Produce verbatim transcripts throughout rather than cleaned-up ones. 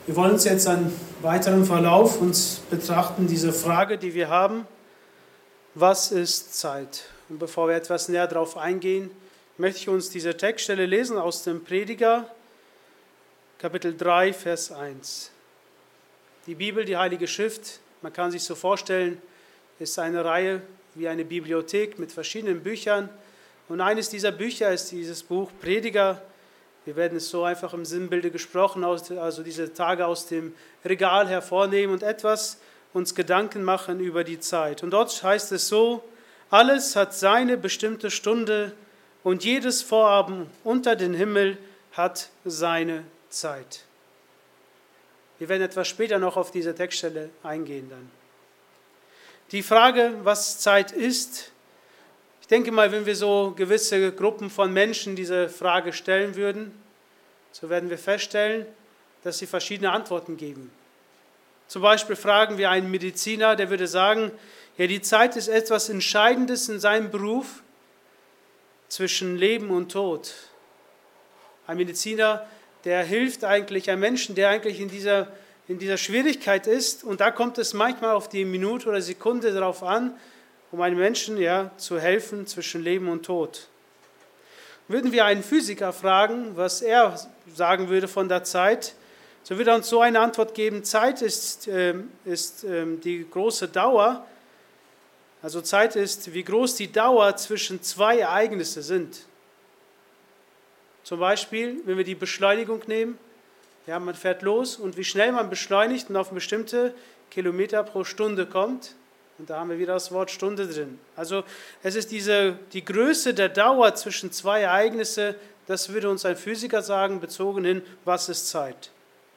Wir wollen uns jetzt einen weiteren Verlauf uns betrachten, diese Frage, die wir haben, was ist Zeit? Und bevor wir etwas näher darauf eingehen, möchte ich uns diese Textstelle lesen aus dem Prediger, Kapitel drei, Vers eins. Die Bibel, die Heilige Schrift, man kann sich so vorstellen, ist eine Reihe wie eine Bibliothek mit verschiedenen Büchern. Und eines dieser Bücher ist dieses Buch Prediger. Wir werden es so einfach im Sinnbilde gesprochen, also diese Tage aus dem Regal hervornehmen und etwas uns Gedanken machen über die Zeit. Und dort heißt es so: Alles hat seine bestimmte Stunde und jedes Vorhaben unter den Himmel hat seine Zeit. Wir werden etwas später noch auf diese Textstelle eingehen dann. Die Frage, was Zeit ist, ich denke mal, wenn wir so gewisse Gruppen von Menschen diese Frage stellen würden, so werden wir feststellen, dass sie verschiedene Antworten geben. Zum Beispiel fragen wir einen Mediziner, der würde sagen, ja, die Zeit ist etwas Entscheidendes in seinem Beruf zwischen Leben und Tod. Ein Mediziner, der hilft eigentlich einem Menschen, der eigentlich in dieser, in dieser Schwierigkeit ist, und da kommt es manchmal auf die Minute oder Sekunde darauf an, um einem Menschen ja, zu helfen zwischen Leben und Tod. Würden wir einen Physiker fragen, was er sagen würde von der Zeit, so würde er uns so eine Antwort geben: Zeit ist, äh, ist äh, die große Dauer, also Zeit ist, wie groß die Dauer zwischen zwei Ereignissen sind. Zum Beispiel, wenn wir die Beschleunigung nehmen, ja, man fährt los und wie schnell man beschleunigt und auf bestimmte Kilometer pro Stunde kommt. Und da haben wir wieder das Wort Stunde drin. Also es ist diese, die Größe der Dauer zwischen zwei Ereignissen, das würde uns ein Physiker sagen, bezogen hin, was ist Zeit.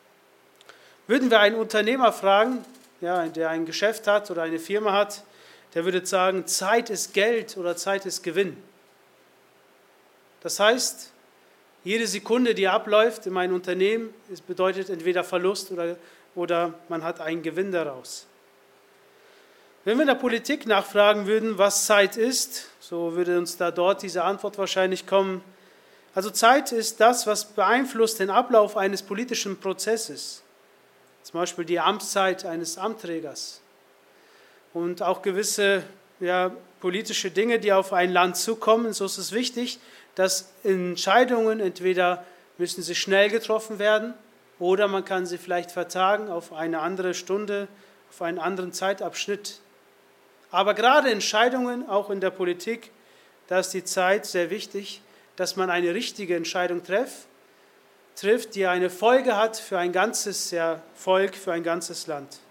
Würden wir einen Unternehmer fragen, ja, der ein Geschäft hat oder eine Firma hat, der würde sagen, Zeit ist Geld oder Zeit ist Gewinn. Das heißt, jede Sekunde, die abläuft in meinem Unternehmen, es bedeutet entweder Verlust oder, oder man hat einen Gewinn daraus. Wenn wir in der Politik nachfragen würden, was Zeit ist, so würde uns da dort diese Antwort wahrscheinlich kommen. Also Zeit ist das, was beeinflusst den Ablauf eines politischen Prozesses. Zum Beispiel die Amtszeit eines Amtsträgers. Und auch gewisse ja, politische Dinge, die auf ein Land zukommen. So ist es wichtig, dass Entscheidungen entweder müssen sie schnell getroffen werden oder man kann sie vielleicht vertagen auf eine andere Stunde, auf einen anderen Zeitabschnitt. Aber gerade Entscheidungen, auch in der Politik, da ist die Zeit sehr wichtig, dass man eine richtige Entscheidung trifft, trifft, die eine Folge hat für ein ganzes ja, Volk, für ein ganzes Land.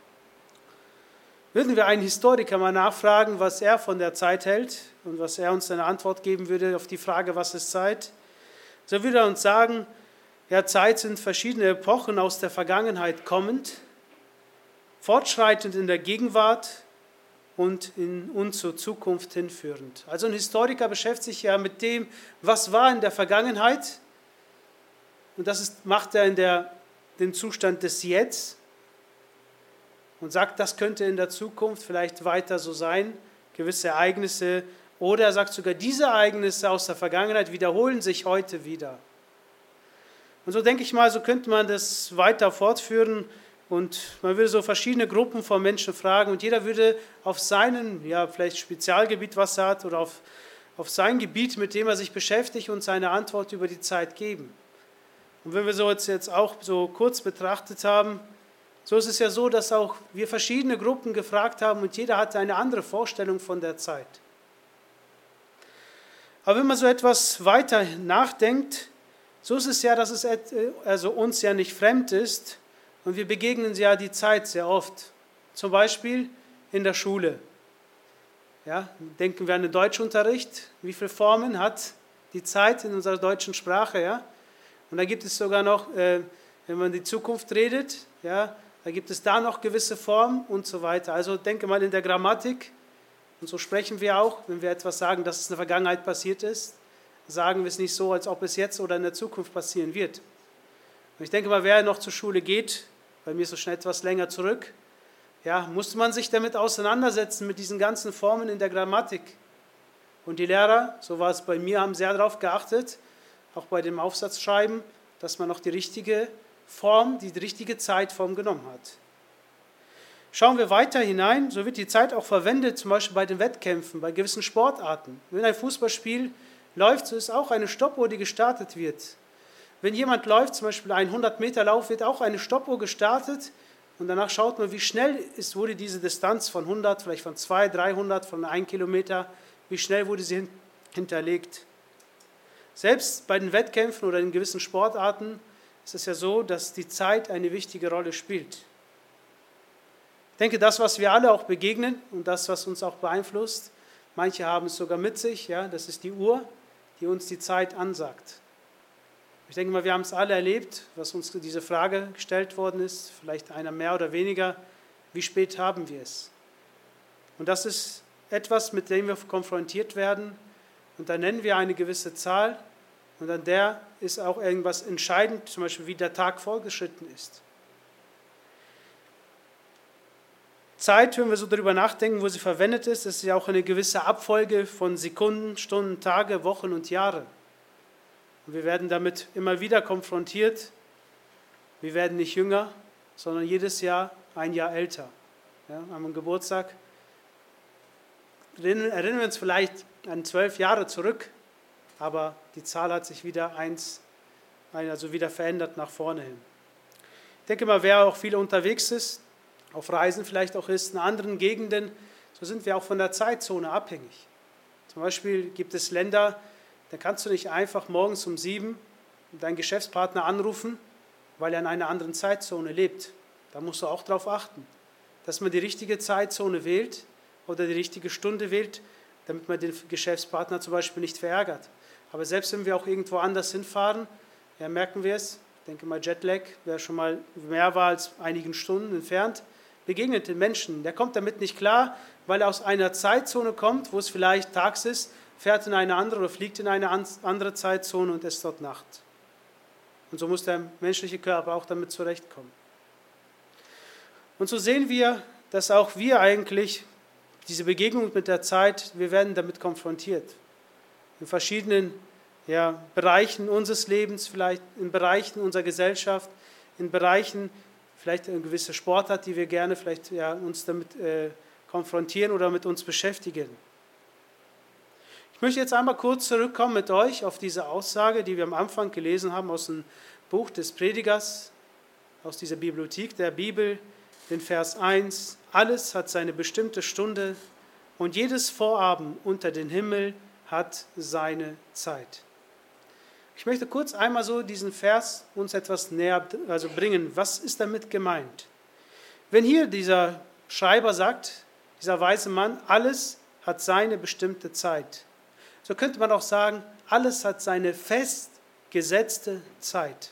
Würden wir einen Historiker mal nachfragen, was er von der Zeit hält und was er uns eine Antwort geben würde auf die Frage, was ist Zeit, so würde er uns sagen, ja, Zeit sind verschiedene Epochen aus der Vergangenheit kommend, fortschreitend in der Gegenwart und in uns zur Zukunft hinführend. Also ein Historiker beschäftigt sich ja mit dem, was war in der Vergangenheit, und das ist, macht er in der, den Zustand des Jetzt und sagt, das könnte in der Zukunft vielleicht weiter so sein, gewisse Ereignisse, oder er sagt sogar, diese Ereignisse aus der Vergangenheit wiederholen sich heute wieder. Und so denke ich mal, so könnte man das weiter fortführen. Und man würde so verschiedene Gruppen von Menschen fragen und jeder würde auf seinen, ja vielleicht Spezialgebiet, was er hat, oder auf, auf sein Gebiet, mit dem er sich beschäftigt, und seine Antwort über die Zeit geben. Und wenn wir so jetzt, jetzt auch so kurz betrachtet haben, so ist es ja so, dass auch wir verschiedene Gruppen gefragt haben und jeder hatte eine andere Vorstellung von der Zeit. Aber wenn man so etwas weiter nachdenkt, so ist es ja, dass es also uns ja nicht fremd ist, und wir begegnen ja die Zeit sehr oft, zum Beispiel in der Schule. Ja, denken wir an den Deutschunterricht, wie viele Formen hat die Zeit in unserer deutschen Sprache. Ja? Und da gibt es sogar noch, äh, wenn man die Zukunft redet, ja, da gibt es da noch gewisse Formen und so weiter. Also denke mal in der Grammatik, und so sprechen wir auch, wenn wir etwas sagen, dass es in der Vergangenheit passiert ist, sagen wir es nicht so, als ob es jetzt oder in der Zukunft passieren wird. Und ich denke mal, wer noch zur Schule geht, bei mir ist es schon etwas länger zurück, ja, musste man sich damit auseinandersetzen, mit diesen ganzen Formen in der Grammatik. Und die Lehrer, so war es bei mir, haben sehr darauf geachtet, auch bei dem Aufsatzschreiben, dass man noch die richtige Form, die richtige Zeitform genommen hat. Schauen wir weiter hinein, so wird die Zeit auch verwendet, zum Beispiel bei den Wettkämpfen, bei gewissen Sportarten. Wenn ein Fußballspiel läuft, so ist auch eine Stoppuhr, die gestartet wird. Wenn jemand läuft, zum Beispiel ein hundert Meter Lauf, wird auch eine Stoppuhr gestartet und danach schaut man, wie schnell ist, wurde diese Distanz von hundert, vielleicht von zweihundert, dreihundert, von einem Kilometer, wie schnell wurde sie hinterlegt. Selbst bei den Wettkämpfen oder in gewissen Sportarten ist es ja so, dass die Zeit eine wichtige Rolle spielt. Ich denke, das, was wir alle auch begegnen und das, was uns auch beeinflusst, manche haben es sogar mit sich, ja, das ist die Uhr, die uns die Zeit ansagt. Ich denke mal, wir haben es alle erlebt, was uns diese Frage gestellt worden ist, vielleicht einer mehr oder weniger, wie spät haben wir es? Und das ist etwas, mit dem wir konfrontiert werden und dann nennen wir eine gewisse Zahl und an der ist auch irgendwas entscheidend, zum Beispiel wie der Tag vorgeschritten ist. Zeit, wenn wir so darüber nachdenken, wo sie verwendet ist, ist ja auch eine gewisse Abfolge von Sekunden, Stunden, Tage, Wochen und Jahre. Und wir werden damit immer wieder konfrontiert. Wir werden nicht jünger, sondern jedes Jahr ein Jahr älter. Ja, am Geburtstag erinnern wir uns vielleicht an zwölf Jahre zurück, aber die Zahl hat sich wieder eins, also wieder verändert nach vorne hin. Ich denke mal, wer auch viel unterwegs ist, auf Reisen vielleicht auch ist, in anderen Gegenden, so sind wir auch von der Zeitzone abhängig. Zum Beispiel gibt es Länder, da kannst du nicht einfach morgens um sieben deinen Geschäftspartner anrufen, weil er in einer anderen Zeitzone lebt. Da musst du auch darauf achten, dass man die richtige Zeitzone wählt oder die richtige Stunde wählt, damit man den Geschäftspartner zum Beispiel nicht verärgert. Aber selbst wenn wir auch irgendwo anders hinfahren, ja, merken wir es, ich denke mal Jetlag, wer schon mal mehr war als einigen Stunden entfernt, begegnet den Menschen. Der kommt damit nicht klar, weil er aus einer Zeitzone kommt, wo es vielleicht tags ist, fährt in eine andere oder fliegt in eine andere Zeitzone und es ist dort Nacht. Und so muss der menschliche Körper auch damit zurechtkommen. Und so sehen wir, dass auch wir eigentlich diese Begegnung mit der Zeit, wir werden damit konfrontiert. In verschiedenen ja, Bereichen unseres Lebens, vielleicht in Bereichen unserer Gesellschaft, in Bereichen, vielleicht eine gewisse Sportart, die wir gerne vielleicht ja, uns damit äh, konfrontieren oder mit uns beschäftigen. Ich möchte jetzt einmal kurz zurückkommen mit euch auf diese Aussage, die wir am Anfang gelesen haben aus dem Buch des Predigers, aus dieser Bibliothek der Bibel, den Vers eins. Alles hat seine bestimmte Stunde und jedes Vorhaben unter den Himmel hat seine Zeit. Ich möchte kurz einmal so diesen Vers uns etwas näher also bringen. Was ist damit gemeint? Wenn hier dieser Schreiber sagt, dieser weise Mann, alles hat seine bestimmte Zeit, so könnte man auch sagen, alles hat seine festgesetzte Zeit.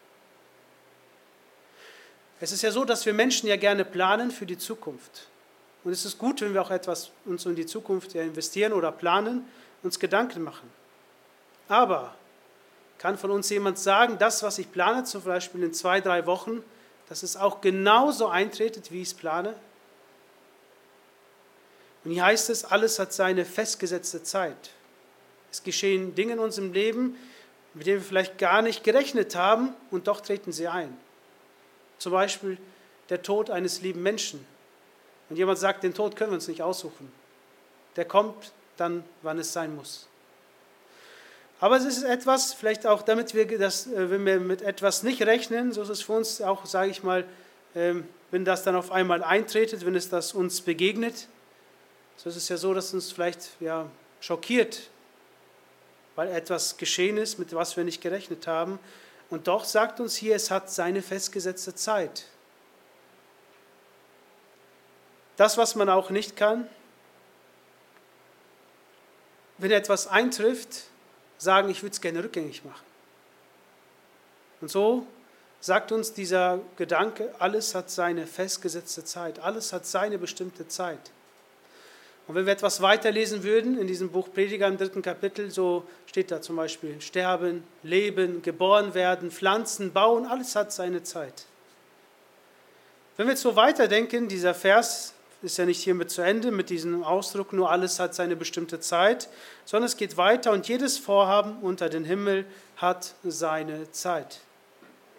Es ist ja so, dass wir Menschen ja gerne planen für die Zukunft. Und es ist gut, wenn wir auch etwas uns in die Zukunft investieren oder planen, uns Gedanken machen. Aber kann von uns jemand sagen, das, was ich plane, zum Beispiel in zwei, drei Wochen, dass es auch genauso eintretet, wie ich es plane? Und hier heißt es, alles hat seine festgesetzte Zeit. Es geschehen Dinge in unserem Leben, mit denen wir vielleicht gar nicht gerechnet haben, und doch treten sie ein. Zum Beispiel der Tod eines lieben Menschen. Und jemand sagt, den Tod können wir uns nicht aussuchen. Der kommt dann, wann es sein muss. Aber es ist etwas, vielleicht auch damit wir, das, wenn wir mit etwas nicht rechnen, so ist es für uns auch, sage ich mal, wenn das dann auf einmal eintretet, wenn es das uns begegnet, so ist es ja so, dass uns vielleicht ja, schockiert, weil etwas geschehen ist, mit was wir nicht gerechnet haben. Und doch sagt uns hier, es hat seine festgesetzte Zeit. Das, was man auch nicht kann, wenn etwas eintrifft, sagen, ich würde es gerne rückgängig machen. Und so sagt uns dieser Gedanke, alles hat seine festgesetzte Zeit, alles hat seine bestimmte Zeit. Und wenn wir etwas weiterlesen würden, in diesem Buch Prediger im dritten Kapitel, so steht da zum Beispiel Sterben, Leben, geboren werden, Pflanzen, Bauen, alles hat seine Zeit. Wenn wir jetzt so weiterdenken, dieser Vers ist ja nicht hiermit zu Ende, mit diesem Ausdruck, nur alles hat seine bestimmte Zeit, sondern es geht weiter und jedes Vorhaben unter den Himmel hat seine Zeit.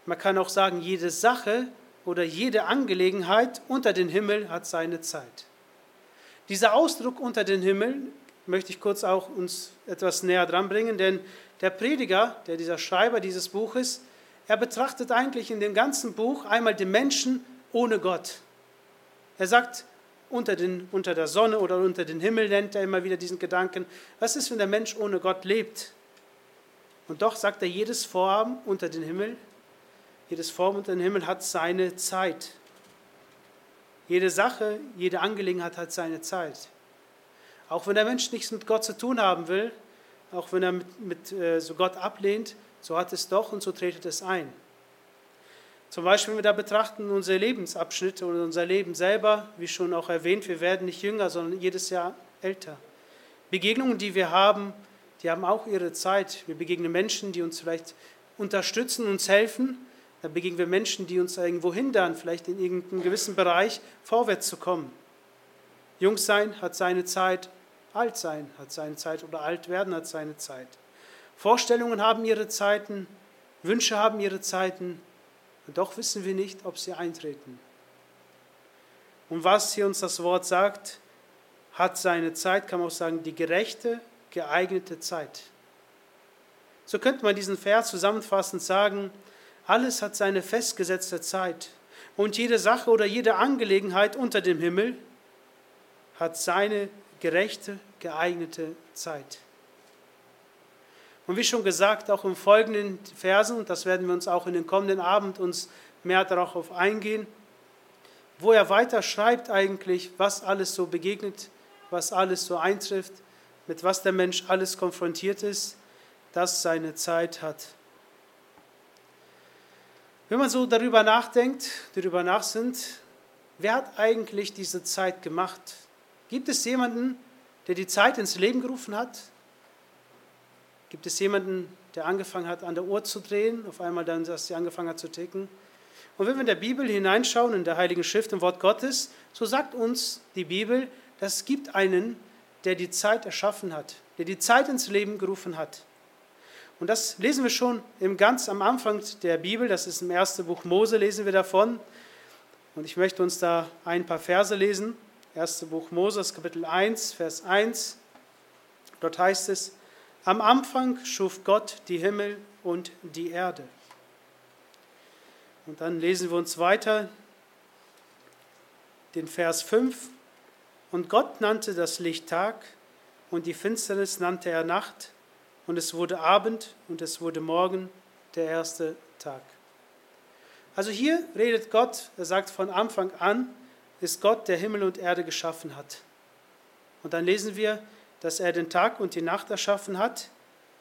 Man kann auch sagen, jede Sache oder jede Angelegenheit unter den Himmel hat seine Zeit. Dieser Ausdruck unter den Himmel möchte ich kurz auch uns etwas näher dran bringen, denn der Prediger, der dieser Schreiber dieses Buches, er betrachtet eigentlich in dem ganzen Buch einmal den Menschen ohne Gott. Er sagt, unter, den, unter der Sonne oder unter den Himmel nennt er immer wieder diesen Gedanken, was ist, wenn der Mensch ohne Gott lebt? Und doch sagt er, jedes Vorhaben unter den Himmel, jedes Vorhaben unter den Himmel hat seine Zeit. Jede Sache, jede Angelegenheit hat seine Zeit. Auch wenn der Mensch nichts mit Gott zu tun haben will, auch wenn er mit, mit äh, so Gott ablehnt, so hat es doch und so tretet es ein. Zum Beispiel, wenn wir da betrachten, unsere Lebensabschnitte oder unser Leben selber, wie schon auch erwähnt, wir werden nicht jünger, sondern jedes Jahr älter. Begegnungen, die wir haben, die haben auch ihre Zeit. Wir begegnen Menschen, die uns vielleicht unterstützen, uns helfen. Da begegnen wir Menschen, die uns irgendwo hindern, vielleicht in irgendeinem gewissen Bereich vorwärts zu kommen. Jung sein hat seine Zeit, alt sein hat seine Zeit oder alt werden hat seine Zeit. Vorstellungen haben ihre Zeiten, Wünsche haben ihre Zeiten und doch wissen wir nicht, ob sie eintreten. Und was hier uns das Wort sagt, hat seine Zeit, kann man auch sagen, die gerechte, geeignete Zeit. So könnte man diesen Vers zusammenfassend sagen, alles hat seine festgesetzte Zeit und jede Sache oder jede Angelegenheit unter dem Himmel hat seine gerechte, geeignete Zeit. Und wie schon gesagt, auch im folgenden Versen, und das werden wir uns auch in den kommenden Abend uns mehr darauf eingehen, wo er weiter schreibt eigentlich, was alles so begegnet, was alles so eintrifft, mit was der Mensch alles konfrontiert ist, das seine Zeit hat. Wenn man so darüber nachdenkt, darüber nachsinnt, wer hat eigentlich diese Zeit gemacht? Gibt es jemanden, der die Zeit ins Leben gerufen hat? Gibt es jemanden, der angefangen hat, an der Uhr zu drehen, auf einmal dann, dass sie angefangen hat zu ticken? Und wenn wir in der Bibel hineinschauen, in der Heiligen Schrift, im Wort Gottes, so sagt uns die Bibel, dass es gibt einen, der die Zeit erschaffen hat, der die Zeit ins Leben gerufen hat. Und das lesen wir schon im ganz am Anfang der Bibel, das ist im ersten Buch Mose, lesen wir davon. Und ich möchte uns da ein paar Verse lesen. Erstes Buch Mose, Kapitel eins, Vers eins. Dort heißt es, am Anfang schuf Gott die Himmel und die Erde. Und dann lesen wir uns weiter den Vers fünf. Und Gott nannte das Licht Tag und die Finsternis nannte er Nacht. Und es wurde Abend und es wurde Morgen, der erste Tag. Also hier redet Gott, er sagt von Anfang an, ist Gott, der Himmel und Erde geschaffen hat. Und dann lesen wir, dass er den Tag und die Nacht erschaffen hat.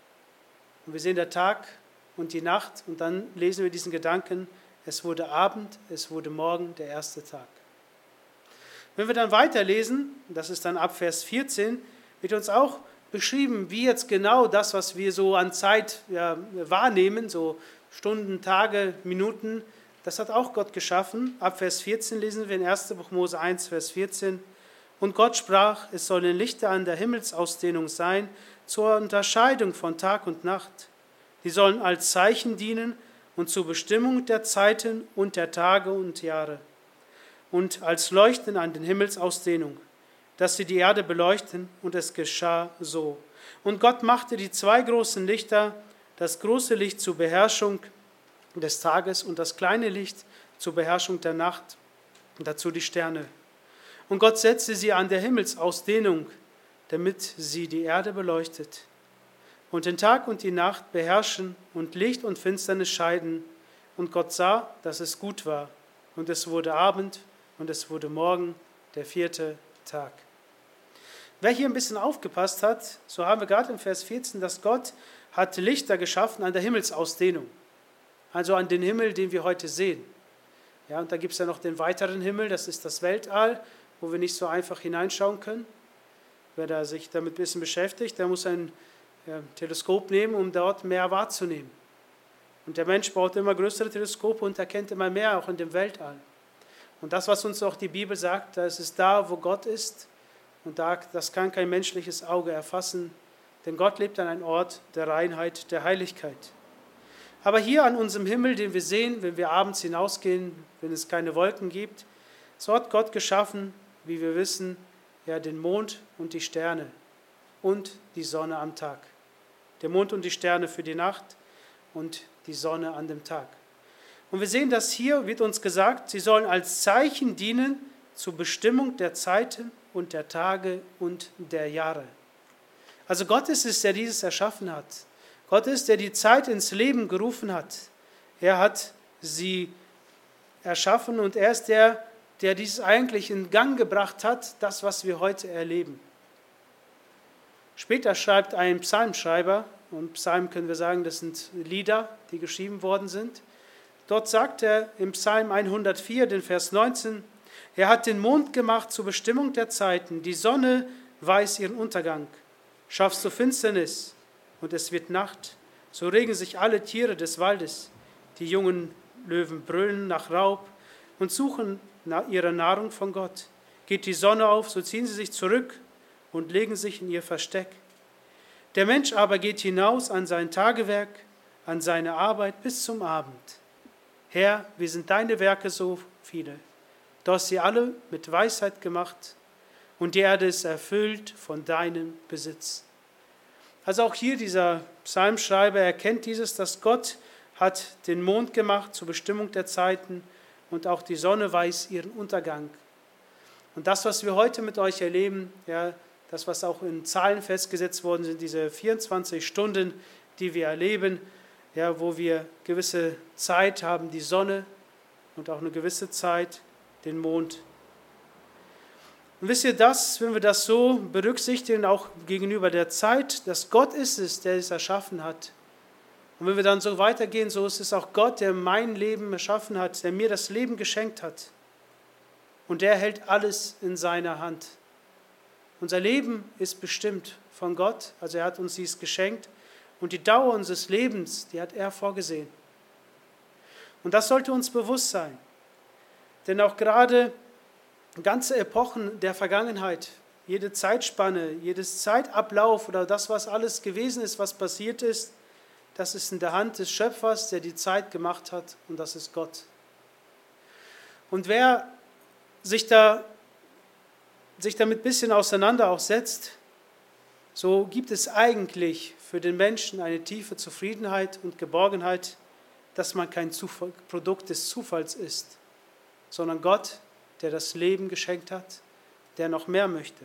Und wir sehen der Tag und die Nacht und dann lesen wir diesen Gedanken, es wurde Abend, es wurde Morgen, der erste Tag. Wenn wir dann weiterlesen, das ist dann ab Vers vierzehn, wird uns auch beschrieben, wie jetzt genau das, was wir so an Zeit ja, wahrnehmen, so Stunden, Tage, Minuten, das hat auch Gott geschaffen. Ab Vers vierzehn lesen wir in ersten Buch Mose eins, Vers vierzehn. Und Gott sprach, es sollen Lichter an der Himmelsausdehnung sein, zur Unterscheidung von Tag und Nacht. Die sollen als Zeichen dienen und zur Bestimmung der Zeiten und der Tage und Jahre. Und als Leuchten an den Himmelsausdehnung, dass sie die Erde beleuchten, und es geschah so. Und Gott machte die zwei großen Lichter, das große Licht zur Beherrschung des Tages und das kleine Licht zur Beherrschung der Nacht, und dazu die Sterne. Und Gott setzte sie an der Himmelsausdehnung, damit sie die Erde beleuchtet. Und den Tag und die Nacht beherrschen und Licht und Finsternis scheiden. Und Gott sah, dass es gut war. Und es wurde Abend und es wurde Morgen, der vierte Tag. Wer hier ein bisschen aufgepasst hat, so haben wir gerade im Vers vierzehn, dass Gott hat Lichter geschaffen an der Himmelsausdehnung. Also an den Himmel, den wir heute sehen. Ja, und da gibt es ja noch den weiteren Himmel, das ist das Weltall, wo wir nicht so einfach hineinschauen können. Wer da sich damit ein bisschen beschäftigt, der muss ein ja, Teleskop nehmen, um dort mehr wahrzunehmen. Und der Mensch baut immer größere Teleskope und erkennt immer mehr, auch in dem Weltall. Und das, was uns auch die Bibel sagt, das ist da, wo Gott ist. Und da, das kann kein menschliches Auge erfassen, denn Gott lebt an einem Ort der Reinheit, der Heiligkeit. Aber hier an unserem Himmel, den wir sehen, wenn wir abends hinausgehen, wenn es keine Wolken gibt, so hat Gott geschaffen, wie wir wissen, ja, den Mond und die Sterne und die Sonne am Tag. Der Mond und die Sterne für die Nacht und die Sonne an dem Tag. Und wir sehen, dass hier wird uns gesagt, sie sollen als Zeichen dienen zur Bestimmung der Zeiten und der Tage und der Jahre. Also Gott ist es, der dieses erschaffen hat. Gott ist, der die Zeit ins Leben gerufen hat. Er hat sie erschaffen und er ist der, der dies eigentlich in Gang gebracht hat, das, was wir heute erleben. Später schreibt ein Psalmschreiber, und Psalmen können wir sagen, das sind Lieder, die geschrieben worden sind. Dort sagt er im Psalm hundertvier, den Vers neunzehn, er hat den Mond gemacht zur Bestimmung der Zeiten, die Sonne weiß ihren Untergang. Schaffst du Finsternis und es wird Nacht, so regen sich alle Tiere des Waldes. Die jungen Löwen brüllen nach Raub und suchen ihre Nahrung von Gott. Geht die Sonne auf, so ziehen sie sich zurück und legen sich in ihr Versteck. Der Mensch aber geht hinaus an sein Tagewerk, an seine Arbeit bis zum Abend. Herr, wie sind deine Werke so viele? Du hast sie alle mit Weisheit gemacht und die Erde ist erfüllt von deinem Besitz. Also auch hier dieser Psalmschreiber erkennt dieses, dass Gott hat den Mond gemacht zur Bestimmung der Zeiten und auch die Sonne weiß ihren Untergang. Und das, was wir heute mit euch erleben, ja, das, was auch in Zahlen festgesetzt worden sind, diese vierundzwanzig Stunden, die wir erleben, ja, wo wir gewisse Zeit haben, die Sonne und auch eine gewisse Zeit, den Mond. Und wisst ihr das, wenn wir das so berücksichtigen, auch gegenüber der Zeit, dass Gott ist es, der es erschaffen hat. Und wenn wir dann so weitergehen, so ist es auch Gott, der mein Leben erschaffen hat, der mir das Leben geschenkt hat. Und der hält alles in seiner Hand. Unser Leben ist bestimmt von Gott, also er hat uns dies geschenkt. Und die Dauer unseres Lebens, die hat er vorgesehen. Und das sollte uns bewusst sein. Denn auch gerade ganze Epochen der Vergangenheit, jede Zeitspanne, jedes Zeitablauf oder das, was alles gewesen ist, was passiert ist, das ist in der Hand des Schöpfers, der die Zeit gemacht hat, und das ist Gott. Und wer sich da sich damit ein bisschen auseinander auch setzt, so gibt es eigentlich für den Menschen eine tiefe Zufriedenheit und Geborgenheit, dass man kein Zufall, Produkt des Zufalls ist, sondern Gott, der das Leben geschenkt hat, der noch mehr möchte.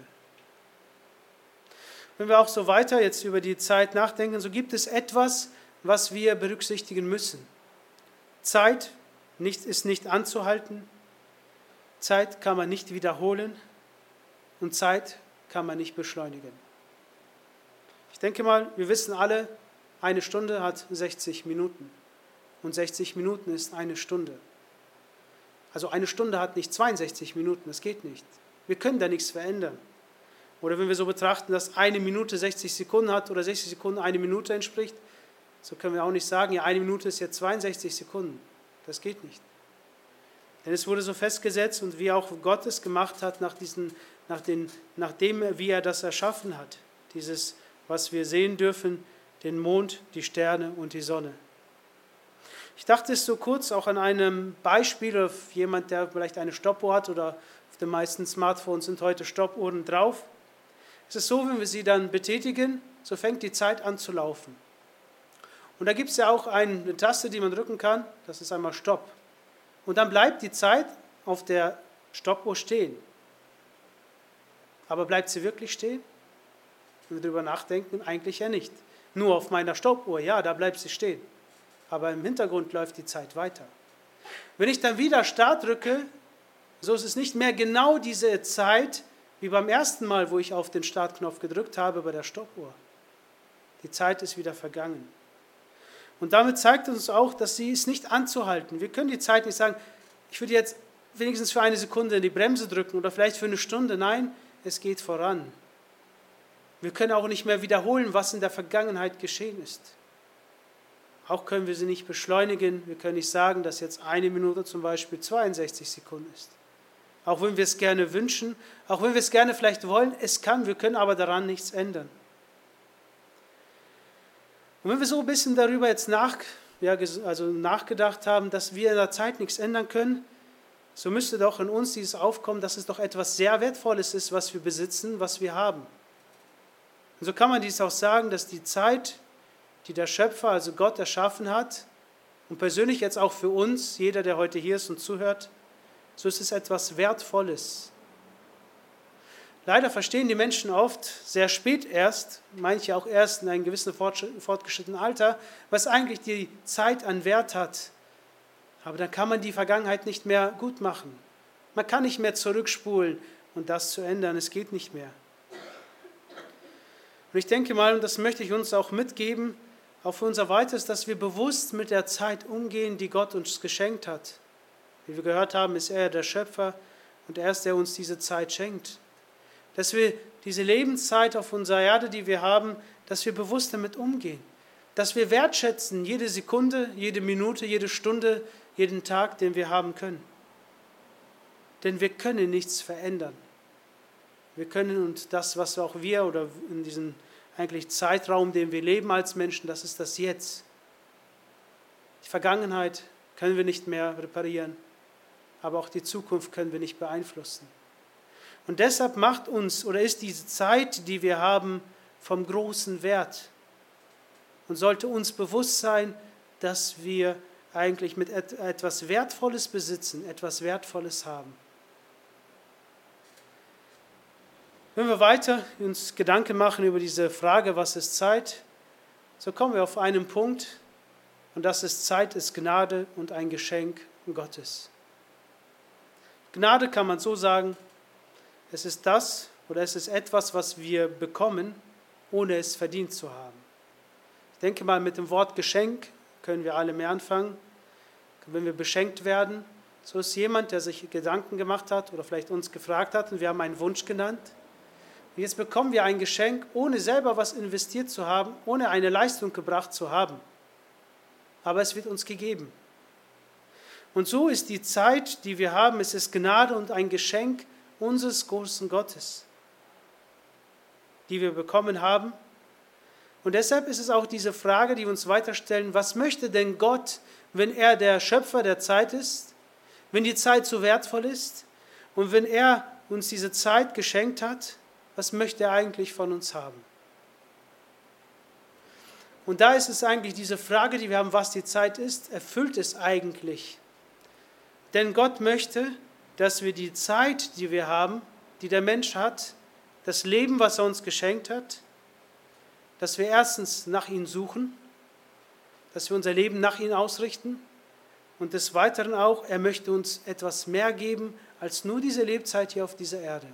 Wenn wir auch so weiter jetzt über die Zeit nachdenken, so gibt es etwas, was wir berücksichtigen müssen. Zeit nicht, ist nicht anzuhalten, Zeit kann man nicht wiederholen und Zeit kann man nicht beschleunigen. Ich denke mal, wir wissen alle, eine Stunde hat sechzig Minuten und sechzig Minuten ist eine Stunde. Also eine Stunde hat nicht zweiundsechzig Minuten, das geht nicht. Wir können da nichts verändern. Oder wenn wir so betrachten, dass eine Minute sechzig Sekunden hat oder sechzig Sekunden eine Minute entspricht, so können wir auch nicht sagen, ja, eine Minute ist jetzt zweiundsechzig Sekunden. Das geht nicht. Denn es wurde so festgesetzt und wie auch Gott es gemacht hat, nach diesen, nach den, nachdem, wie er das erschaffen hat. Dieses, was wir sehen dürfen, den Mond, die Sterne und die Sonne. Ich dachte es so kurz auch an einem Beispiel auf jemand, der vielleicht eine Stoppuhr hat oder auf den meisten Smartphones sind heute Stoppuhren drauf. Es ist so, wenn wir sie dann betätigen, so fängt die Zeit an zu laufen. Und da gibt es ja auch eine Taste, die man drücken kann, das ist einmal Stopp. Und dann bleibt die Zeit auf der Stoppuhr stehen. Aber bleibt sie wirklich stehen? Wenn wir darüber nachdenken, eigentlich ja nicht. Nur auf meiner Stoppuhr, ja, da bleibt sie stehen. Aber im Hintergrund läuft die Zeit weiter. Wenn ich dann wieder Start drücke, so ist es nicht mehr genau diese Zeit, wie beim ersten Mal, wo ich auf den Startknopf gedrückt habe bei der Stoppuhr. Die Zeit ist wieder vergangen. Und damit zeigt uns auch, dass sie ist nicht anzuhalten. Wir können die Zeit nicht sagen, ich würde jetzt wenigstens für eine Sekunde die Bremse drücken oder vielleicht für eine Stunde. Nein, es geht voran. Wir können auch nicht mehr wiederholen, was in der Vergangenheit geschehen ist. Auch können wir sie nicht beschleunigen. Wir können nicht sagen, dass jetzt eine Minute zum Beispiel zweiundsechzig Sekunden ist. Auch wenn wir es gerne wünschen, auch wenn wir es gerne vielleicht wollen, es kann, wir können aber daran nichts ändern. Und wenn wir so ein bisschen darüber jetzt nach, ja, also nachgedacht haben, dass wir in der Zeit nichts ändern können, so müsste doch in uns dieses aufkommen, dass es doch etwas sehr Wertvolles ist, was wir besitzen, was wir haben. Und so kann man dies auch sagen, dass die Zeit, die der Schöpfer, also Gott, erschaffen hat, und persönlich jetzt auch für uns, jeder, der heute hier ist und zuhört, so ist es etwas Wertvolles. Leider verstehen die Menschen oft sehr spät erst, manche auch erst in einem gewissen fortgeschrittenen Alter, was eigentlich die Zeit an Wert hat. Aber dann kann man die Vergangenheit nicht mehr gut machen. Man kann nicht mehr zurückspulen und das zu ändern, es geht nicht mehr. Und ich denke mal, und das möchte ich uns auch mitgeben, auch für unser Weiteres, dass wir bewusst mit der Zeit umgehen, die Gott uns geschenkt hat. Wie wir gehört haben, ist er der Schöpfer und er ist, der uns diese Zeit schenkt. Dass wir diese Lebenszeit auf unserer Erde, die wir haben, dass wir bewusst damit umgehen. Dass wir wertschätzen jede Sekunde, jede Minute, jede Stunde, jeden Tag, den wir haben können. Denn wir können nichts verändern. Wir können und das, was auch wir oder in diesem eigentlich Zeitraum, den wir leben als Menschen, das ist das Jetzt. Die Vergangenheit können wir nicht mehr reparieren, aber auch die Zukunft können wir nicht beeinflussen. Und deshalb macht uns oder ist diese Zeit, die wir haben, vom großen Wert und sollte uns bewusst sein, dass wir eigentlich mit etwas Wertvolles besitzen, etwas Wertvolles haben. Wenn wir weiter uns Gedanken machen über diese Frage, was ist Zeit, so kommen wir auf einen Punkt, und das ist: Zeit ist Gnade und ein Geschenk Gottes. Gnade kann man so sagen, es ist das oder es ist etwas, was wir bekommen, ohne es verdient zu haben. Ich denke mal, mit dem Wort Geschenk können wir alle mehr anfangen. Wenn wir beschenkt werden, so ist jemand, der sich Gedanken gemacht hat oder vielleicht uns gefragt hat und wir haben einen Wunsch genannt. Und jetzt bekommen wir ein Geschenk, ohne selber was investiert zu haben, ohne eine Leistung gebracht zu haben. Aber es wird uns gegeben. Und so ist die Zeit, die wir haben, es ist Gnade und ein Geschenk unseres großen Gottes, die wir bekommen haben. Und deshalb ist es auch diese Frage, die wir uns weiterstellen: Was möchte denn Gott, wenn er der Schöpfer der Zeit ist, wenn die Zeit so wertvoll ist und wenn er uns diese Zeit geschenkt hat, was möchte er eigentlich von uns haben? Und da ist es eigentlich diese Frage, die wir haben, was die Zeit ist, erfüllt es eigentlich. Denn Gott möchte, dass wir die Zeit, die wir haben, die der Mensch hat, das Leben, was er uns geschenkt hat, dass wir erstens nach ihm suchen, dass wir unser Leben nach ihm ausrichten und des Weiteren auch, er möchte uns etwas mehr geben als nur diese Lebzeit hier auf dieser Erde.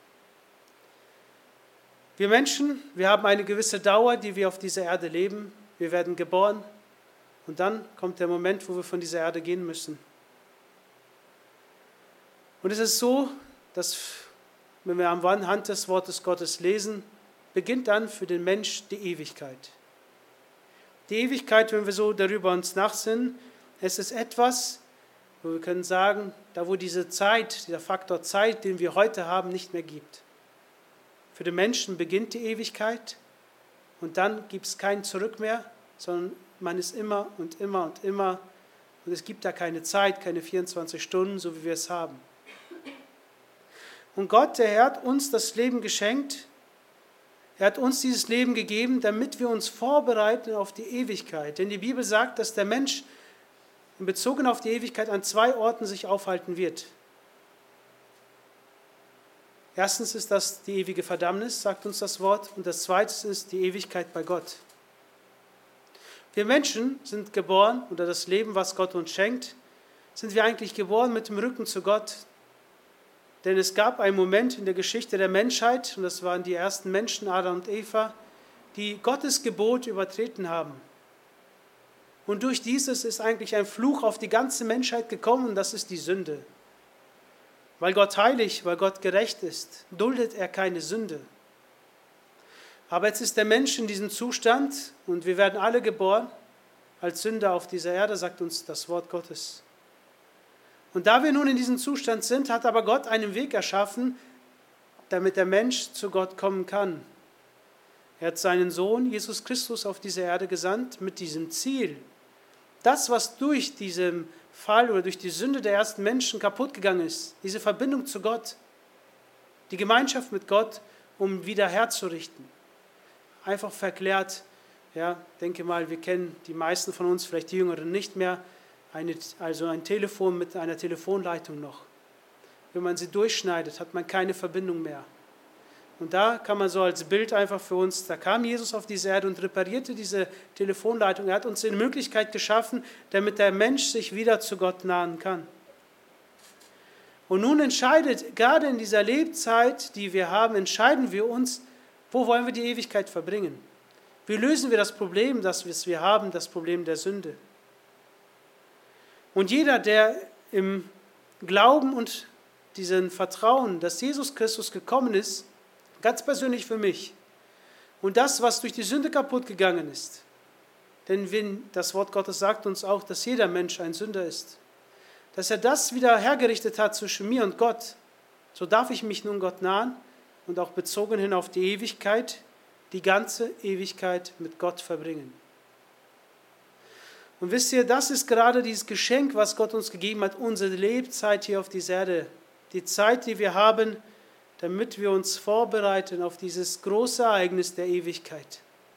Wir Menschen, wir haben eine gewisse Dauer, die wir auf dieser Erde leben. Wir werden geboren und dann kommt der Moment, wo wir von dieser Erde gehen müssen. Und es ist so, dass, wenn wir am Hand des Wortes Gottes lesen, beginnt dann für den Mensch die Ewigkeit. Die Ewigkeit, wenn wir so darüber uns nachsinnen, es ist etwas, wo wir können sagen, da wo diese Zeit, dieser Faktor Zeit, den wir heute haben, nicht mehr gibt. Für den Menschen beginnt die Ewigkeit und dann gibt es kein Zurück mehr, sondern man ist immer und immer und immer und es gibt da keine Zeit, keine vierundzwanzig Stunden, so wie wir es haben. Und Gott, der Herr, hat uns das Leben geschenkt. Er hat uns dieses Leben gegeben, damit wir uns vorbereiten auf die Ewigkeit. Denn die Bibel sagt, dass der Mensch in Bezug auf die Ewigkeit an zwei Orten sich aufhalten wird. Erstens ist das die ewige Verdammnis, sagt uns das Wort, und das Zweite ist die Ewigkeit bei Gott. Wir Menschen sind geboren, oder das Leben, was Gott uns schenkt, sind wir eigentlich geboren mit dem Rücken zu Gott. Denn es gab einen Moment in der Geschichte der Menschheit, und das waren die ersten Menschen, Adam und Eva, die Gottes Gebot übertreten haben. Und durch dieses ist eigentlich ein Fluch auf die ganze Menschheit gekommen, und das ist die Sünde. Weil Gott heilig, weil Gott gerecht ist, duldet er keine Sünde. Aber jetzt ist der Mensch in diesem Zustand, und wir werden alle geboren als Sünder auf dieser Erde, sagt uns das Wort Gottes. Und da wir nun in diesem Zustand sind, hat aber Gott einen Weg erschaffen, damit der Mensch zu Gott kommen kann. Er hat seinen Sohn, Jesus Christus, auf diese Erde gesandt mit diesem Ziel, Das, was durch diesen Fall oder durch die Sünde der ersten Menschen kaputt gegangen ist, diese Verbindung zu Gott, die Gemeinschaft mit Gott, um wieder herzurichten. Einfach verklärt, ja, denke mal, wir kennen die meisten von uns, vielleicht die Jüngeren nicht mehr, eine, also ein Telefon mit einer Telefonleitung noch. Wenn man sie durchschneidet, hat man keine Verbindung mehr. Und da kann man so als Bild einfach für uns, da kam Jesus auf diese Erde und reparierte diese Telefonleitung. Er hat uns eine Möglichkeit geschaffen, damit der Mensch sich wieder zu Gott nahen kann. Und nun entscheidet, gerade in dieser Lebzeit, die wir haben, entscheiden wir uns, wo wollen wir die Ewigkeit verbringen? Wie lösen wir das Problem, das wir haben, das Problem der Sünde? Und jeder, der im Glauben und diesem Vertrauen, dass Jesus Christus gekommen ist, ganz persönlich für mich, und das, was durch die Sünde kaputt gegangen ist, denn wenn das Wort Gottes sagt uns auch, dass jeder Mensch ein Sünder ist, dass er das wieder hergerichtet hat zwischen mir und Gott, so darf ich mich nun Gott nahen und auch bezogen hin auf die Ewigkeit, die ganze Ewigkeit mit Gott verbringen. Und wisst ihr, das ist gerade dieses Geschenk, was Gott uns gegeben hat, unsere Lebzeit hier auf dieser Erde, die Zeit, die wir haben, damit wir uns vorbereiten auf dieses große Ereignis der Ewigkeit.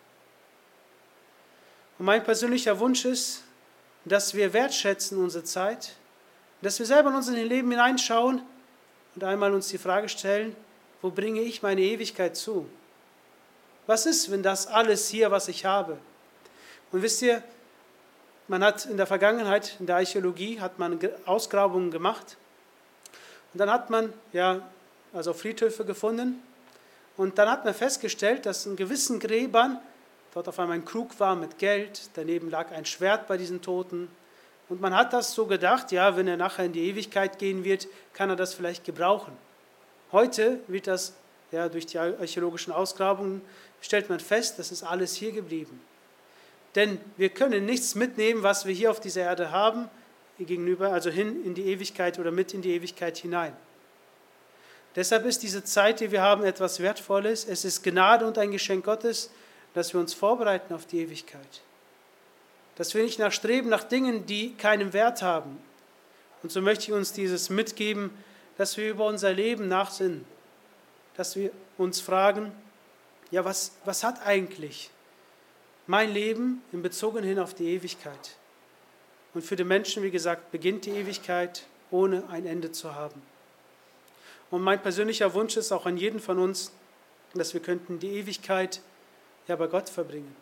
Und mein persönlicher Wunsch ist, dass wir wertschätzen unsere Zeit, dass wir selber in unser Leben hineinschauen und einmal uns die Frage stellen, wo bringe ich meine Ewigkeit zu? Was ist, wenn das alles hier, was ich habe? Und wisst ihr, man hat in der Vergangenheit, in der Archäologie, hat man Ausgrabungen gemacht und dann hat man ja also Friedhöfe gefunden und dann hat man festgestellt, dass in gewissen Gräbern dort auf einmal ein Krug war mit Geld, daneben lag ein Schwert bei diesen Toten. Und man hat das so gedacht, ja, wenn er nachher in die Ewigkeit gehen wird, kann er das vielleicht gebrauchen. Heute wird das, ja, durch die archäologischen Ausgrabungen, stellt man fest, das ist alles hier geblieben. Denn wir können nichts mitnehmen, was wir hier auf dieser Erde haben, gegenüber, also hin in die Ewigkeit oder mit in die Ewigkeit hinein. Deshalb ist diese Zeit, die wir haben, etwas Wertvolles. Es ist Gnade und ein Geschenk Gottes, dass wir uns vorbereiten auf die Ewigkeit. Dass wir nicht nachstreben nach Dingen, die keinen Wert haben. Und so möchte ich uns dieses mitgeben, dass wir über unser Leben nachsinnen. Dass wir uns fragen, ja, was, was hat eigentlich mein Leben in Bezug hin auf die Ewigkeit? Und für den Menschen, wie gesagt, beginnt die Ewigkeit, ohne ein Ende zu haben. Und mein persönlicher Wunsch ist auch an jeden von uns, dass wir könnten die Ewigkeit ja bei Gott verbringen.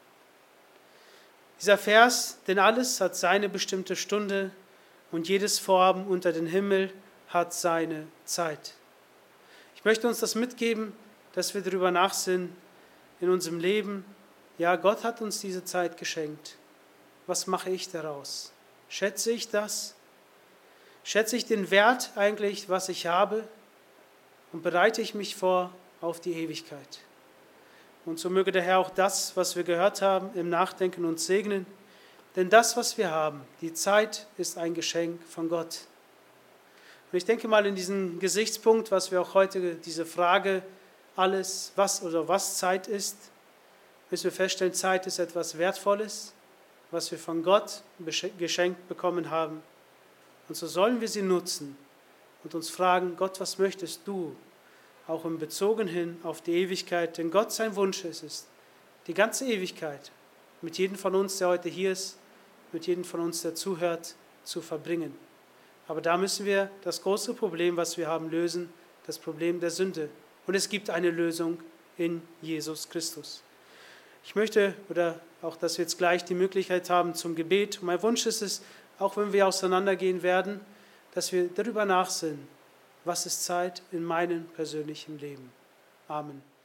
Dieser Vers, denn alles hat seine bestimmte Stunde und jedes Vorhaben unter dem Himmel hat seine Zeit. Ich möchte uns das mitgeben, dass wir darüber nachsinnen in unserem Leben. Ja, Gott hat uns diese Zeit geschenkt. Was mache ich daraus? Schätze ich das? Schätze ich den Wert eigentlich, was ich habe? Und bereite ich mich vor auf die Ewigkeit? Und so möge der Herr auch das, was wir gehört haben, im Nachdenken uns segnen. Denn das, was wir haben, die Zeit, ist ein Geschenk von Gott. Und ich denke mal in diesem Gesichtspunkt, was wir auch heute, diese Frage, alles, was oder was Zeit ist, müssen wir feststellen, Zeit ist etwas Wertvolles, was wir von Gott geschenkt bekommen haben. Und so sollen wir sie nutzen und uns fragen, Gott, was möchtest du? Auch im Bezogen hin auf die Ewigkeit, denn Gott sein Wunsch ist es, die ganze Ewigkeit mit jedem von uns, der heute hier ist, mit jedem von uns, der zuhört, zu verbringen. Aber da müssen wir das große Problem, was wir haben, lösen, das Problem der Sünde. Und es gibt eine Lösung in Jesus Christus. Ich möchte, oder auch, dass wir jetzt gleich die Möglichkeit haben zum Gebet. Und mein Wunsch ist es, auch wenn wir auseinandergehen werden, dass wir darüber nachsinnen, was ist Zeit in meinem persönlichen Leben. Amen.